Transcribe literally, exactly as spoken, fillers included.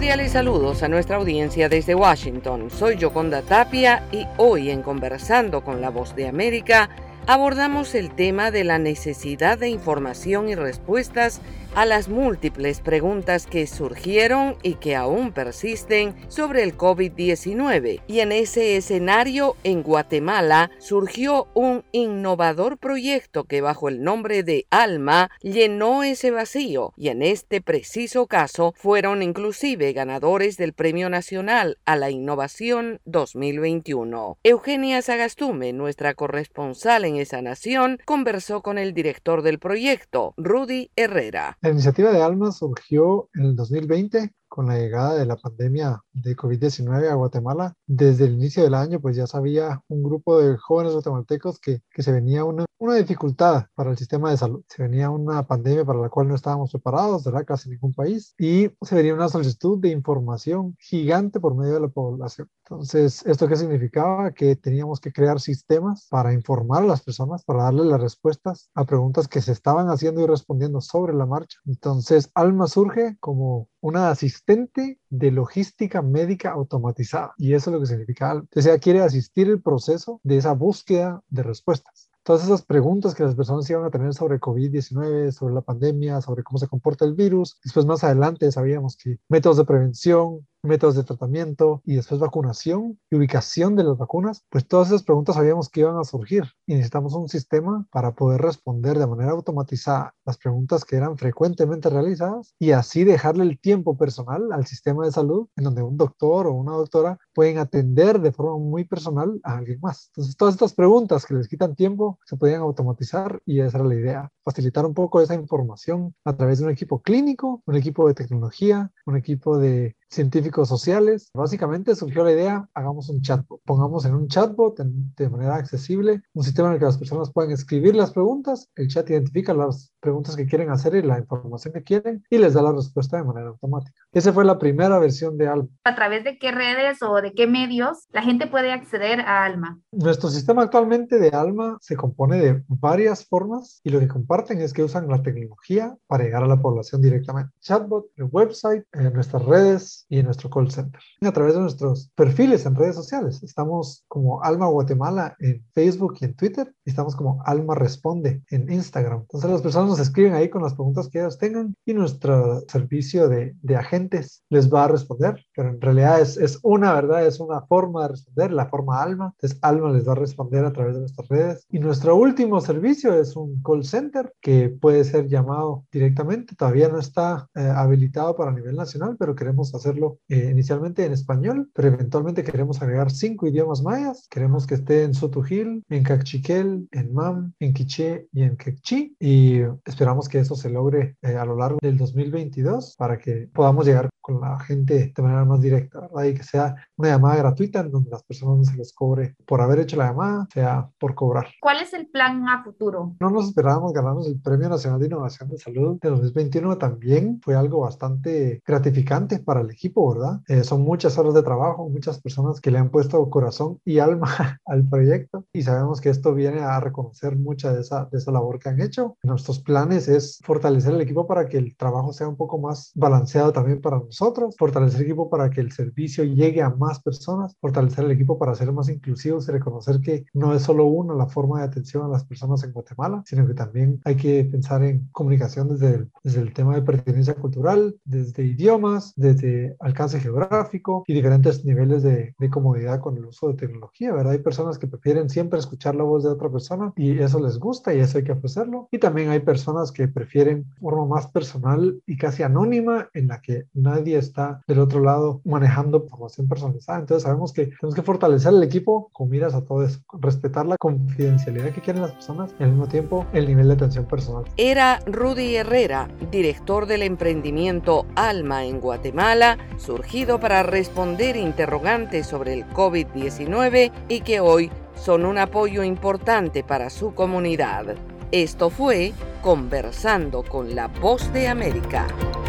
Cordiales saludos a nuestra audiencia desde Washington. Soy Yoconda Tapia y hoy en Conversando con la Voz de América abordamos el tema de la necesidad de información y respuestas a las múltiples preguntas que surgieron y que aún persisten sobre el COVID diecinueve. Y en ese escenario, en Guatemala, surgió un innovador proyecto que bajo el nombre de ALMA llenó ese vacío y en este preciso caso fueron inclusive ganadores del Premio Nacional a la Innovación dos mil veintiuno. Eugenia Sagastume, nuestra corresponsal en esa nación, conversó con el director del proyecto, Rudy Herrera. La iniciativa de ALMA surgió en el dos mil veinte con la llegada de la pandemia de COVID diecinueve a Guatemala. Desde el inicio del año, pues ya sabía un grupo de jóvenes guatemaltecos que, que se venía una, una dificultad para el sistema de salud. Se venía una pandemia para la cual no estábamos preparados, ¿verdad? Casi ningún país. Y se venía una solicitud de información gigante por medio de la población. Entonces, ¿esto qué significaba? Que teníamos que crear sistemas para informar a las personas, para darles las respuestas a preguntas que se estaban haciendo y respondiendo sobre la marcha. Entonces, ALMA surge como una asistente de logística médica automatizada. Y eso es lo que significa ALMA. Entonces, ella quiere asistir el proceso de esa búsqueda de respuestas. Todas esas preguntas que las personas iban a tener sobre COVID diecinueve, sobre la pandemia, sobre cómo se comporta el virus. Después, más adelante, sabíamos que métodos de prevención, métodos de tratamiento y después vacunación y ubicación de las vacunas, pues todas esas preguntas sabíamos que iban a surgir y necesitamos un sistema para poder responder de manera automatizada las preguntas que eran frecuentemente realizadas y así dejarle el tiempo personal al sistema de salud en donde un doctor o una doctora pueden atender de forma muy personal a alguien más. Entonces todas estas preguntas que les quitan tiempo se podían automatizar y esa era la idea, facilitar un poco esa información a través de un equipo clínico, un equipo de tecnología, un equipo de científicos sociales. Básicamente surgió la idea, hagamos un chatbot. Pongamos en un chatbot en, de manera accesible, un sistema en el que las personas pueden escribir las preguntas, el chat identifica las preguntas que quieren hacer y la información que quieren y les da la respuesta de manera automática. Esa fue la primera versión de ALMA. ¿A través de qué redes o de qué medios la gente puede acceder a ALMA? Nuestro sistema actualmente de ALMA se compone de varias formas y lo que comparten es que usan la tecnología para llegar a la población directamente. Chatbot, el website, en nuestras redes y en nuestro call center. A través de nuestros perfiles en redes sociales. Estamos como ALMA Guatemala en Facebook y en Twitter. Y estamos como ALMA Responde en Instagram. Entonces las personas nos escriben ahí con las preguntas que ellos tengan y nuestro servicio de, de agentes les va a responder. Pero en realidad es, es una verdad, es una forma de responder, la forma ALMA. Entonces ALMA les va a responder a través de nuestras redes. Y nuestro último servicio es un call center que puede ser llamado directamente. Todavía no está eh, habilitado para nivel nacional, pero queremos hacer hacerlo eh, inicialmente en español, pero eventualmente queremos agregar cinco idiomas mayas. Queremos que esté en Sotujil, en Cachiquel, en Mam, en Quiché y en Quechí, y esperamos que eso se logre eh, a lo largo del dos mil veintidós para que podamos llegar con la gente de manera más directa, ¿verdad? Y que sea una llamada gratuita en donde las personas no se les cobre por haber hecho la llamada, sea por cobrar. ¿Cuál es el plan a futuro? No nos esperábamos ganarnos el Premio Nacional de Innovación de Salud de dos mil veintiuno. También fue algo bastante gratificante para el equipo, ¿verdad? Eh, son muchas horas de trabajo, muchas personas que le han puesto corazón y alma al proyecto y sabemos que esto viene a reconocer mucha de esa, de esa labor que han hecho. Nuestros planes es fortalecer el equipo para que el trabajo sea un poco más balanceado también para nosotros, fortalecer el equipo para que el servicio llegue a más personas, fortalecer el equipo para ser más inclusivos y reconocer que no es solo una la forma de atención a las personas en Guatemala, sino que también hay que pensar en comunicación desde el, desde el tema de pertenencia cultural, desde idiomas, desde alcance geográfico y diferentes niveles de, de comodidad con el uso de tecnología, ¿verdad? Hay personas que prefieren siempre escuchar la voz de otra persona y eso les gusta y eso hay que ofrecerlo. Y también hay personas que prefieren forma más personal y casi anónima en la que nadie está del otro lado manejando información personalizada. Entonces sabemos que tenemos que fortalecer el equipo con miras a todo eso, respetar la confidencialidad que quieren las personas y al mismo tiempo el nivel de atención personal. Era Rudy Herrera, director del emprendimiento ALMA en Guatemala, surgido para responder interrogantes sobre el COVID diecinueve y que hoy son un apoyo importante para su comunidad. Esto fue Conversando con la Voz de América.